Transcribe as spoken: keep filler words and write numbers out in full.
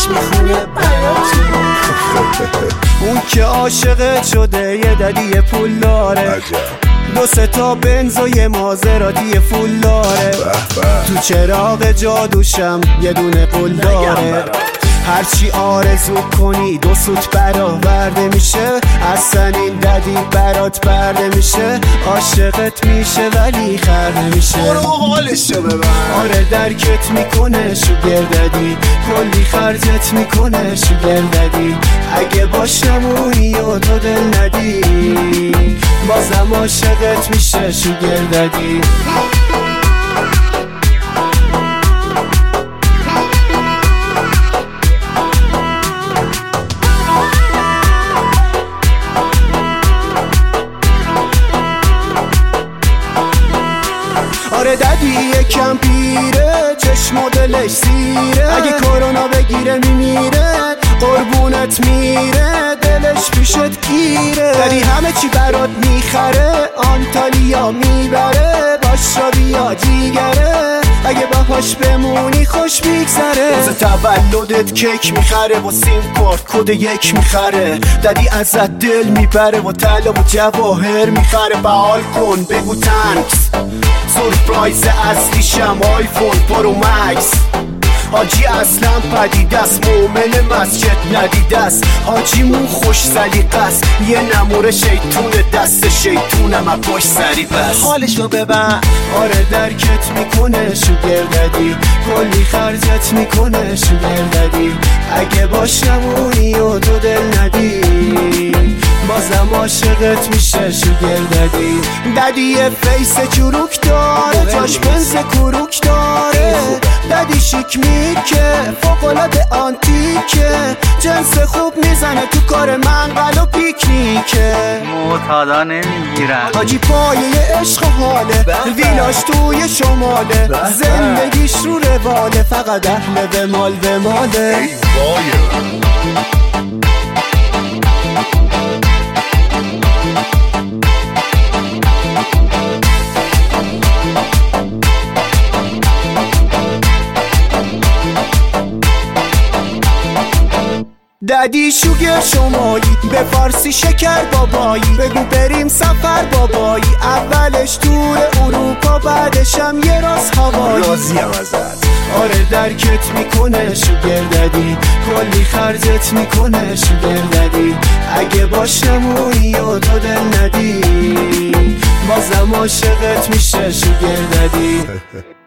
دلش میخونه برات. اون که عاشقت شده یه ددی پول داره، دو سه تا بنز و یه مازراتی فول داره، تو چراغ جادوشم یه دونه قول داره. هرچی آرزو کنی دو سوت برآورده میشه، اصلا این ددی برات برده میشه. عاشقت میشه ولی خر نمیشه. برو حالشو ببر. آره درکت میکنه شوگر ددی، کلی خرجت میکنه شوگر ددی. اگه باش نمونی و تو دل ندی، بازم عاشقت میشه شوگر ددی. آره ددی یکم پیره، چشم و دلش سیره، اگه کرونا بگیره میمیره، قربونت میره، دلش پیشت گیره. ددی همه چی برات میخره، آنتالیا میبره، باش را بیا جیگره، اگه باهاش بمونی خوش میگذره. روز تولدت کیک میخره و سیم کارت کد یک میخره، ددی ازت دل میبره و طلا و جواهر میخره. بحال کن بگو تنکس، سورپرایز اصلیشم آیفون پرو مکس. حاجی اصلا پدیده است، مومن مسجد ندیده است، حاجی مون خوش سلیقه است، یه نموره شیطون دست شیطونم از پشت سری بس. حالشو ببر. آره درکت میکنه شوگر ددی، کلی خرجت میکنه شوگر ددی. اگه باش نمونی و تو دل ندی، بازم عاشقت میشه شوگر ددی. ددی یه فیس چروک داره، جاش بنز کروک داره، ددی شیک میکه فوق‌العاده آنتیکه، جنس خوب میزنه تو کار منقل و پیکنیکه. معتادا نمیگیرن حاجی پایه عشق و حاله، ویلاش توی شماله، زندگیش رو رواله، فقط اهل به مال به ماله. ددی شوگر شمایی، به فارسی شکر بابایی، بگو بریم سفر بابایی، اولش تور اروپا بعدشم یه راز هوایی. راضیم ازت. آره درکت میکنه شوگر ددی، کلی خرجت میکنه شوگر ددی. اگه باش نمونی و تو دل ندی، بازم عاشقت میشه شوگر ددی.